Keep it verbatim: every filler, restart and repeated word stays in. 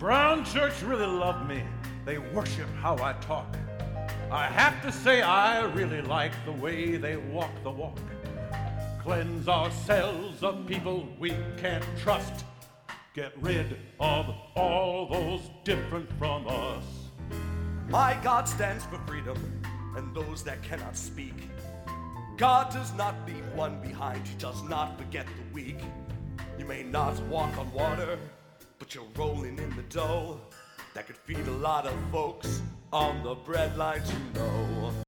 Brown Church really love me. They worship how I talk. I have to say I really like the way they walk the walk. Cleanse ourselves of people we can't trust. Get rid of all those different from us. My God stands for freedom and those that cannot speak. God does not leave one behind, he does not forget the weak. You may not walk on water, but you're rolling in the dough that could feed a lot of folks on the bread lines you know.